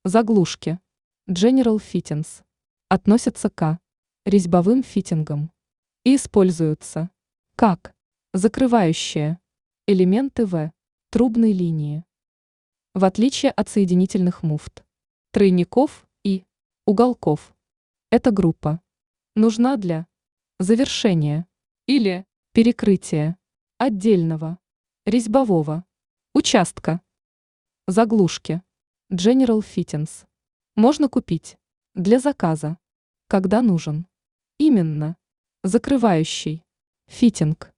Заглушки. General Fittings. Относятся к резьбовым фитингам и используются как закрывающие элементы в трубной линии. В отличие от соединительных муфт, тройников и уголков, эта группа нужна для завершения или перекрытия отдельного резьбового участка. Заглушки. General Fittings. Можно купить для заказа, когда нужен именно закрывающий фитинг.